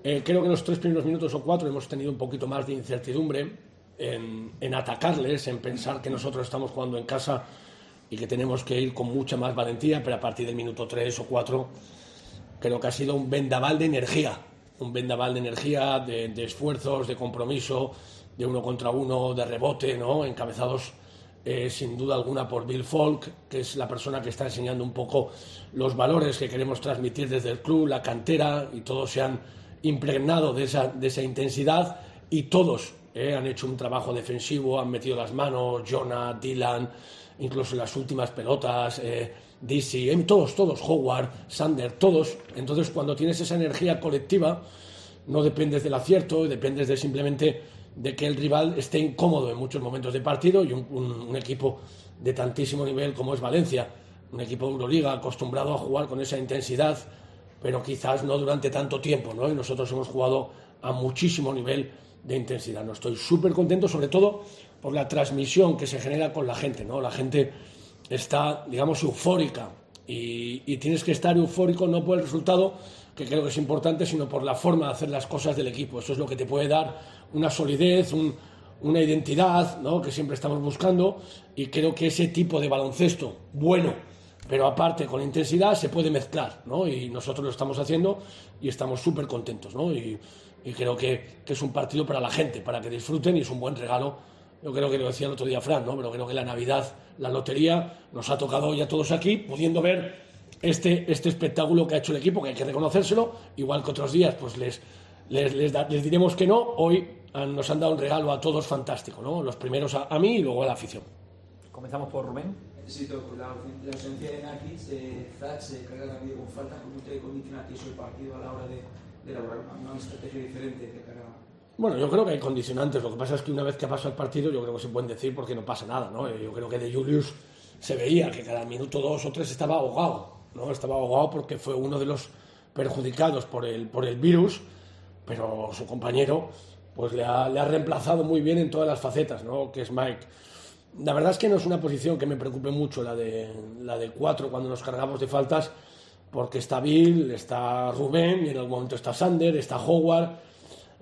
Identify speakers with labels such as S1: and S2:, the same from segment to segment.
S1: Creo que en los 3 primeros minutos o 4 hemos tenido un poquito más de incertidumbre en atacarles, en pensar que nosotros estamos jugando en casa y que tenemos que ir con mucha más valentía, pero a partir del minuto 3 o 4 creo que ha sido un vendaval de energía, de esfuerzos, de compromiso, de 1 contra 1, de rebote, ¿no? Encabezados sin duda alguna por Bill Falk, que es la persona que está enseñando un poco los valores que queremos transmitir desde el club, la cantera, y todos se han impregnado de esa intensidad, y todos han hecho un trabajo defensivo, han metido las manos, Jonah, Dylan, incluso las últimas pelotas, DC, todos, Howard, Sander, todos. Entonces, cuando tienes esa energía colectiva, no dependes del acierto, dependes simplemente de que el rival esté incómodo en muchos momentos de partido, y un equipo de tantísimo nivel como es Valencia, un equipo de Euroliga acostumbrado a jugar con esa intensidad, pero quizás no durante tanto tiempo, ¿no? Y nosotros hemos jugado a muchísimo nivel de intensidad. No, estoy súper contento, sobre todo por la transmisión que se genera con la gente, ¿no? La gente está, digamos, eufórica, y tienes que estar eufórico no por el resultado, que creo que es importante, sino por la forma de hacer las cosas del equipo. Eso es lo que te puede dar una solidez, una identidad, ¿no? Que siempre estamos buscando, y creo que ese tipo de baloncesto bueno, pero aparte con intensidad, se puede mezclar, ¿no? Y nosotros lo estamos haciendo y estamos súper contentos, ¿no? Y creo que es un partido para la gente, para que disfruten, y es un buen regalo. Yo creo que lo decía el otro día Fran, ¿no? Pero creo que la Navidad, la lotería, nos ha tocado hoy a todos aquí, pudiendo ver este espectáculo que ha hecho el equipo, que hay que reconocérselo. Igual que otros días pues les diremos que no, hoy nos han dado un regalo a todos fantástico, ¿no? Los primeros a mí y luego a la afición.
S2: Comenzamos por Rubén.
S3: Necesito la ausencia de Nakic, Zach se carga rápido con faltas. ¿Cómo te condiciona a ti eso el partido a la hora de elaborar una estrategia diferente de cara?
S1: Bueno, yo creo que hay condicionantes. Lo que pasa es que una vez que pasa el partido, yo creo que se pueden decir porque no pasa nada, ¿no? Yo creo que de Julius se veía que cada minuto 2 o 3 estaba ahogado, ¿no? Estaba ahogado porque fue uno de los perjudicados por el virus, pero su compañero pues le ha reemplazado muy bien en todas las facetas, ¿no? Que es Mike. La verdad es que no es una posición que me preocupe mucho, la de 4 cuando nos cargamos de faltas, porque está Bill, está Rubén, y en algún momento está Sander, está Howard.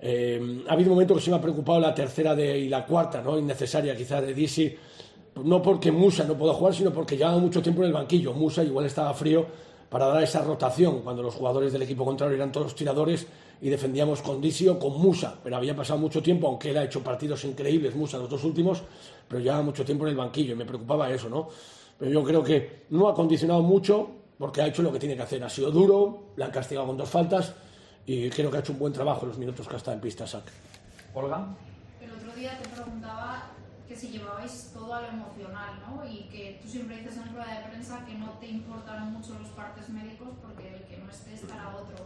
S1: Ha habido momentos que se me ha preocupado la tercera y la cuarta, ¿no? Innecesaria quizás, de DC, no porque Musa no pueda jugar, sino porque llevaba mucho tiempo en el banquillo. Musa igual estaba frío para dar esa rotación cuando los jugadores del equipo contrario eran todos tiradores y defendíamos con DC o con Musa, pero había pasado mucho tiempo, aunque él ha hecho partidos increíbles, Musa, los 2 últimos, pero llevaba mucho tiempo en el banquillo y me preocupaba eso, ¿no? Pero yo creo que no ha condicionado mucho, porque ha hecho lo que tiene que hacer. Ha sido duro, le han castigado con 2 faltas, y creo que ha hecho un buen trabajo en los minutos que ha estado en pista, Sac.
S2: Olga.
S4: El otro día te preguntaba que si llevabais todo a lo emocional, ¿no? Y que tú siempre dices en rueda de prensa que no te importan mucho los partes médicos porque el que no esté estará otro.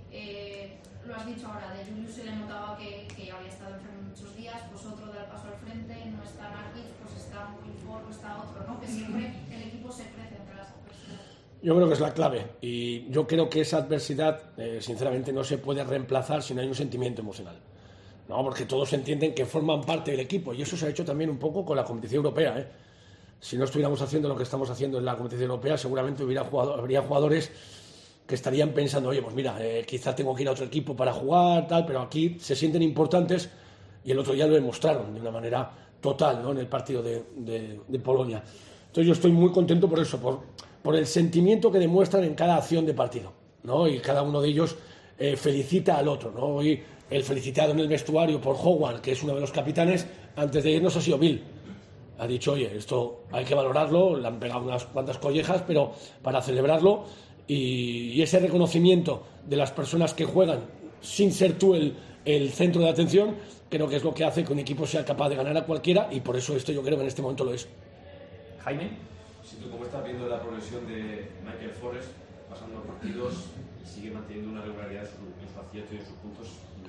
S4: Lo has dicho ahora, de Julius se le notaba que había estado enfermo muchos días, pues otro da el paso al frente, no está Nakic, pues está Wilford, está otro, ¿no? Que siempre el equipo se crece entre las adversidades.
S1: Yo creo que es la clave, y yo creo que esa adversidad, sinceramente, no se puede reemplazar si no hay un sentimiento emocional, ¿no? Porque todos entienden que forman parte del equipo, y eso se ha hecho también un poco con la competición europea, ¿eh? Si no estuviéramos haciendo lo que estamos haciendo en la competición europea, seguramente habría jugadores que estarían pensando, oye, pues mira, quizá tengo que ir a otro equipo para jugar, tal, pero aquí se sienten importantes, y el otro día lo demostraron de una manera total, ¿no? En el partido de Polonia. Entonces yo estoy muy contento por eso, por el sentimiento que demuestran en cada acción de partido, ¿no? Y cada uno de ellos felicita al otro, ¿no? Hoy el felicitado en el vestuario por Howard, que es uno de los capitanes, antes de irnos ha sido Bill. Ha dicho, oye, esto hay que valorarlo, le han pegado unas cuantas collejas, pero para celebrarlo, y ese reconocimiento de las personas que juegan sin ser tú el centro de atención, creo que es lo que hace que un equipo sea capaz de ganar a cualquiera, y por eso esto yo creo que en este momento lo es.
S2: Jaime.
S5: Si tú, ¿cómo estás viendo la progresión de Michael Forrest pasando partidos y sigue manteniendo una regularidad en su acierto y en sus puntos?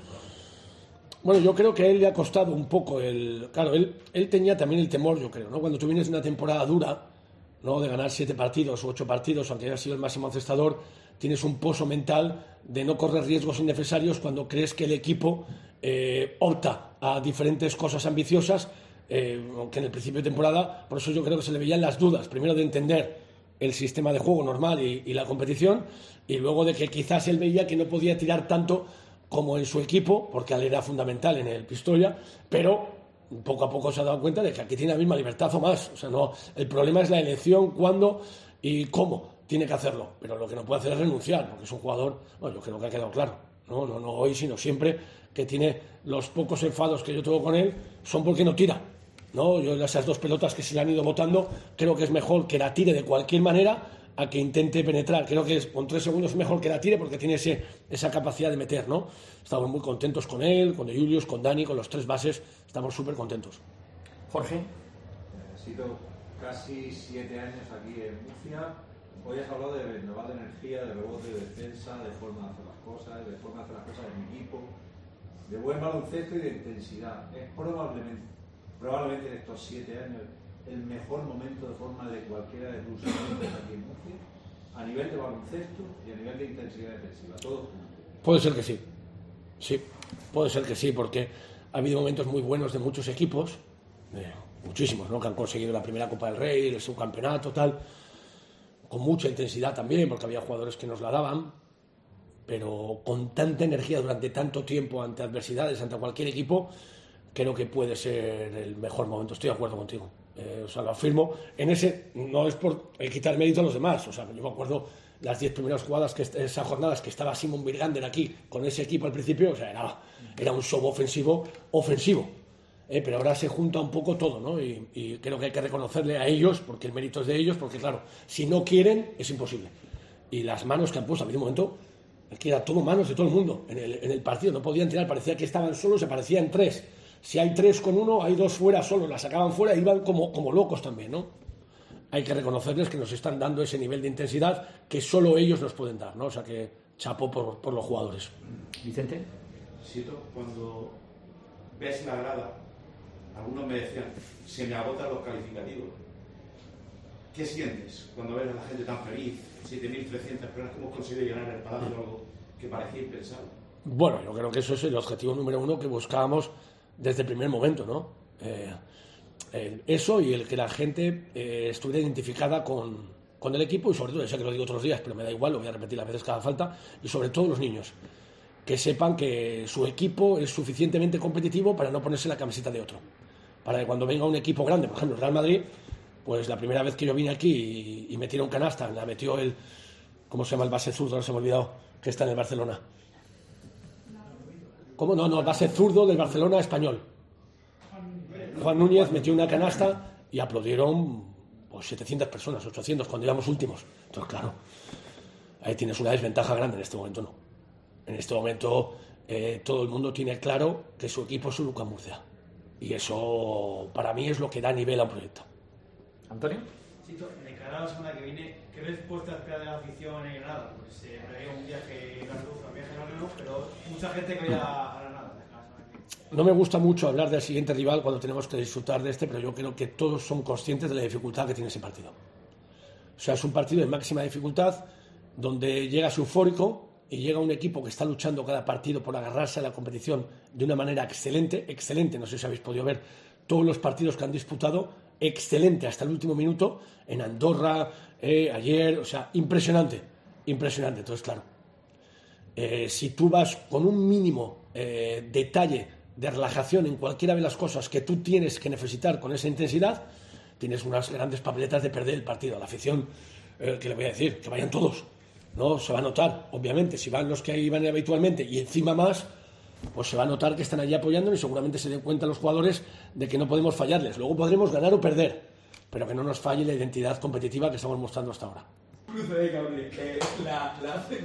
S1: Bueno, yo creo que a él le ha costado un poco claro, él tenía también el temor, yo creo, ¿no? Cuando tú vienes de una temporada dura, ¿no? De ganar 7 partidos o 8 partidos, aunque haya sido el máximo encestador, tienes un pozo mental de no correr riesgos innecesarios cuando crees que el equipo opta a diferentes cosas ambiciosas, aunque en el principio de temporada. Por eso yo creo que se le veían las dudas, primero de entender el sistema de juego normal y la competición, y luego de que quizás él veía que no podía tirar tanto como en su equipo, porque él era fundamental en el Pistoia, pero poco a poco se ha dado cuenta de que aquí tiene la misma libertad o más. O sea, no, el problema es la elección, cuándo y cómo tiene que hacerlo, pero lo que no puede hacer es renunciar, porque es un jugador, bueno, yo creo que ha quedado claro, no hoy, sino siempre, que tiene los pocos enfados que yo tengo con él, son porque no tira. ¿No? Yo esas 2 pelotas que se le han ido botando, creo que es mejor que la tire de cualquier manera a que intente penetrar. Creo que con 3 segundos es mejor que la tire porque tiene esa capacidad de meter, ¿no? Estamos muy contentos con él, con De Julius, con Dani, con los 3 bases, estamos súper contentos.
S2: Jorge.
S6: Necesito casi 7 años aquí en Murcia. Hoy has hablado de renovar de energía, de rebote, de defensa, de forma de hacer las cosas, de forma de hacer las cosas en equipo, de buen baloncesto y de intensidad. Es probablemente en estos 7 años el mejor momento de forma de cualquiera de tus equipos aquí en Murcia, a nivel de baloncesto y a nivel de intensidad defensiva, todo junto.
S1: Puede ser que sí, puede ser que sí, porque ha habido momentos muy buenos de muchos equipos, muchísimos, ¿no? Que han conseguido la primera Copa del Rey, el subcampeonato, tal, con mucha intensidad también, porque había jugadores que nos la daban, pero con tanta energía durante tanto tiempo ante adversidades, ante cualquier equipo, creo que puede ser el mejor momento. Estoy de acuerdo contigo. O sea, lo afirmo. En ese, no es por quitar mérito a los demás. O sea, yo me acuerdo las 10 primeras jugadas, esas jornadas que estaba Simon Birgander aquí con ese equipo al principio. O sea, era un show ofensivo. Pero ahora se junta un poco todo, ¿no? Y creo que hay que reconocerle a ellos, porque el mérito es de ellos, porque claro, si no quieren, es imposible. Y las manos que han puesto, a mí de momento, aquí era todo manos de todo el mundo en el partido. No podían tirar, parecía que estaban solos, se parecían 3. Si hay 3 con 1, hay 2 fuera solos, la sacaban fuera e iban como locos también, ¿no? Hay que reconocerles que nos están dando ese nivel de intensidad que solo ellos nos pueden dar, ¿no? O sea que chapo por los jugadores.
S2: Vicente.
S7: Siento cuando ves la grada, algunos me decían, se me agotan los calificativos. ¿Qué sientes cuando ves a la gente tan feliz? 7.300 personas que hemos conseguido llenar el palacio de algo que parecía impensable.
S1: Bueno, yo creo que eso es el objetivo número 1 que buscábamos desde el primer momento, ¿no? Eso y el que la gente estuviera identificada con el equipo y sobre todo, ya sé que lo digo otros días, pero me da igual, lo voy a repetir las veces que haga falta, y sobre todo los niños, que sepan que su equipo es suficientemente competitivo para no ponerse la camiseta de otro. Para que cuando venga un equipo grande, por ejemplo el Real Madrid, pues la primera vez que yo vine aquí y me tiró un canasta, la metió el, ¿cómo se llama el base zurdo? No se me ha olvidado, que está en el Barcelona. ¿Cómo? No, el base zurdo del Barcelona español. Juan Núñez metió una canasta y aplaudieron pues 700 personas, 800, cuando íbamos últimos. Entonces, claro, ahí tienes una desventaja grande. En este momento no. En este momento todo el mundo tiene claro que su equipo es un UCAM Murcia. Y eso, para mí, es lo que da nivel a un proyecto.
S2: Antonio.
S8: Chito, de cara a la semana que viene, ¿qué respuesta espera de la afición en Granada? Pues se prevé un viaje Carlos, un viaje no reloj, pero mucha gente quería a Granada.
S1: No me gusta mucho hablar del siguiente rival cuando tenemos que disfrutar de este, pero yo creo que todos son conscientes de la dificultad que tiene ese partido. O sea, es un partido de máxima dificultad, donde llegas eufórico y llega un equipo que está luchando cada partido por agarrarse a la competición de una manera excelente, no sé si habéis podido ver todos los partidos que han disputado, excelente hasta el último minuto, en Andorra, ayer, o sea, impresionante. Entonces, claro, si tú vas con un mínimo detalle de relajación en cualquiera de las cosas que tú tienes que necesitar con esa intensidad, tienes unas grandes papeletas de perder el partido. A la afición, que le voy a decir, que vayan todos, ¿no? Se va a notar, obviamente, si van los que iban habitualmente y encima más, pues se va a notar que están allí apoyándonos y seguramente se den cuenta los jugadores de que no podemos fallarles. Luego podremos ganar o perder, pero que no nos falle la identidad competitiva que estamos mostrando hasta ahora.
S3: Cruce de cable. La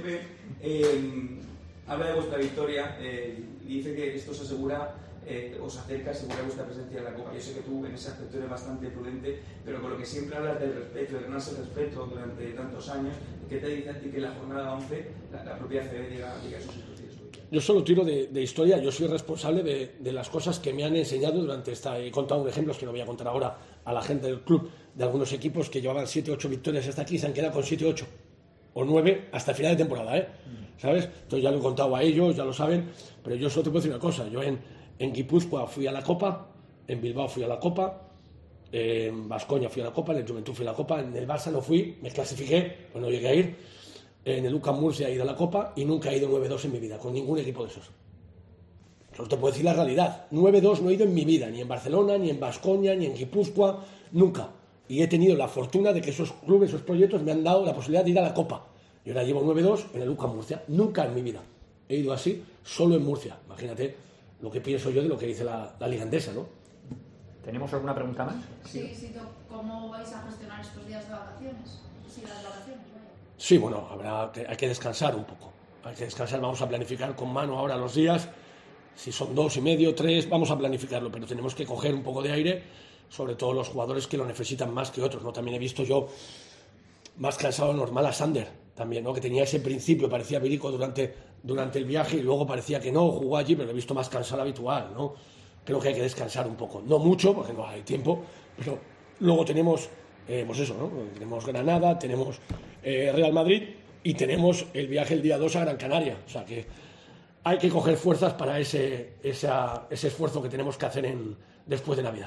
S3: ACB habla de vuestra victoria y dice que esto se asegura, os acerca, asegura vuestra presencia en la Copa. Yo sé que tú en ese aspecto eres bastante prudente, pero con lo que siempre hablas del respeto, de ganarse el respeto durante tantos años, ¿qué te dice a ti que en la jornada 11 la propia ACB diga esos situaciones?
S1: Yo solo tiro de historia, yo soy responsable de las cosas que me han enseñado durante esta... He contado ejemplos que no voy a contar ahora a la gente del club, de algunos equipos que llevaban 7 o 8 victorias hasta aquí y se han quedado con 7 o 8 o 9 hasta el final de temporada, ¿sabes? Entonces ya lo he contado a ellos, ya lo saben, pero yo solo te puedo decir una cosa. Yo en Guipúzcoa fui a la Copa, en Bilbao fui a la Copa, en Baskonia fui a la Copa, en el Juventud fui a la Copa, en el Barça no fui, me clasifiqué, pues no llegué a ir. en el UCAM Murcia he ido a la Copa y nunca he ido 9-2 en mi vida, con ningún equipo de esos. Solo te puedo decir la realidad. 9-2 no he ido en mi vida, ni en Barcelona, ni en Baskonia, ni en Guipúzcoa, nunca. Y he tenido la fortuna de que esos clubes, esos proyectos me han dado la posibilidad de ir a la Copa. Y ahora llevo 9-2 en el UCAM Murcia. Nunca en mi vida he ido así, solo en Murcia. Imagínate lo que pienso yo de lo que dice la Liga Endesa, ¿no?
S2: ¿Tenemos alguna pregunta más?
S4: Sí, ¿cómo vais a gestionar estos días de vacaciones? Sí, las vacaciones, vaya.
S1: Sí, bueno, hay que descansar un poco. Hay que descansar, vamos a planificar con mano ahora los días. Si son 2,5, 3, vamos a planificarlo, pero tenemos que coger un poco de aire, sobre todo los jugadores que lo necesitan más que otros, ¿no? También he visto yo más cansado normal a Sander, también, ¿no? Que tenía ese principio, parecía virico durante el viaje y luego parecía que no, jugó allí, pero lo he visto más cansado habitual, ¿no? Creo que hay que descansar un poco, no mucho, porque no hay tiempo, pero luego tenemos, pues eso, ¿no? Tenemos Granada, tenemos Real Madrid y tenemos el viaje el día 2 a Gran Canaria, o sea que hay que coger fuerzas para ese esfuerzo que tenemos que hacer después de Navidad.